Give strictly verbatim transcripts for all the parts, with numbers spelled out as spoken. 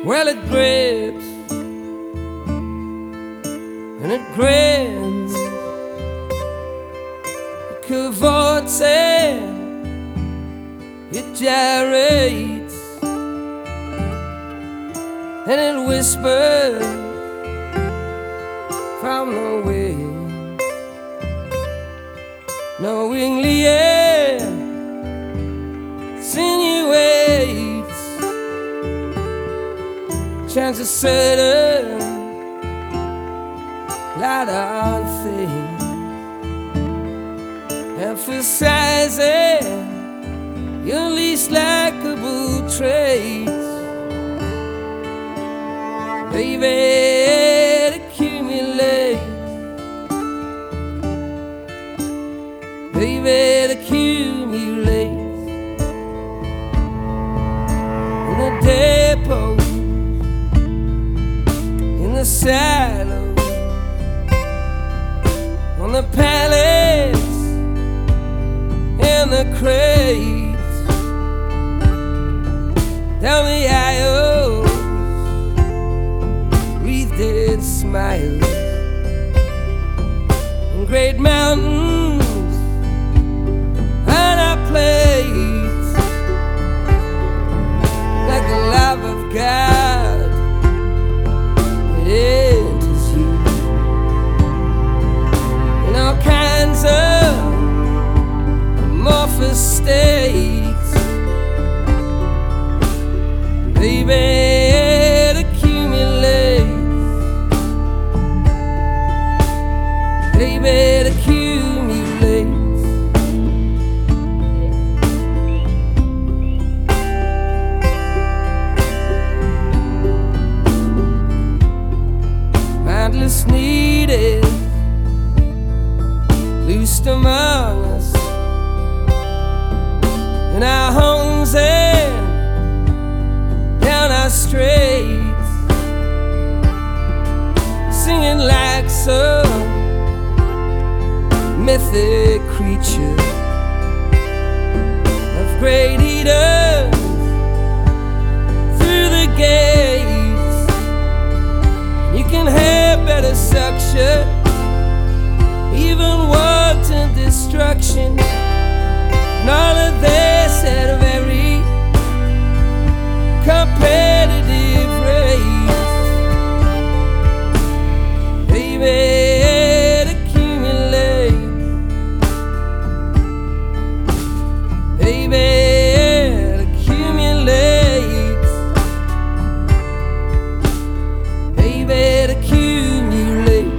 Well, it grips and it grins, it cavorts and it gyrates, and it whispers from the wind, knowingly it insinuates, chances certain, light on things, emphasizing your least likable traits. Baby, it accumulates. Baby, it accumulates. In the depots, in the silos, on the pallets, in the crates, down the aisles, wreathed smiles, in great mountains on our plates, like the love of God, it enters you in all kinds of amorphous states. Baby, it accumulates. Baby, it accumulates. Mindless needed, loosed among us, in our homes and down our streets, singing like some mythic creature of great eaters through the gates. You can have better suction, even wanton destruction, and all of this at a very competitive rate. Baby, it accumulates. Baby, it accumulates. Baby, it accumulates.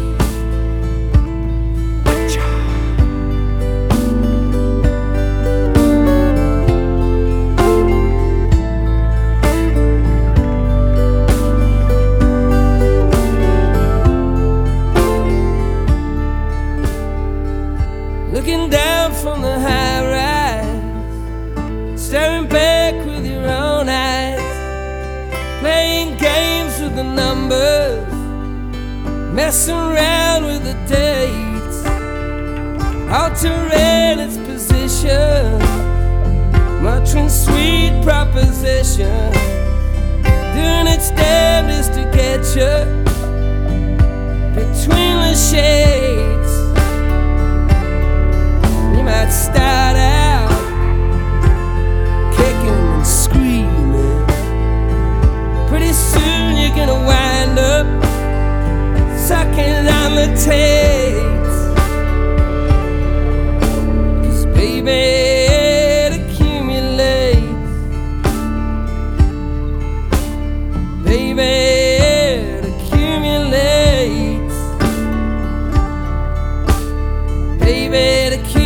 Looking down from the high rise, staring back with your own eyes, playing games with the numbers, messing around with the dates, altering its position, muttering sweet propositions, doing its damnedest to get you between the shades. You might start out kicking and screaming, pretty soon you're gonna wind up sucking on the tapes. 'Cause baby, it accumulates. Baby, it accumulates. Baby, it accumulates.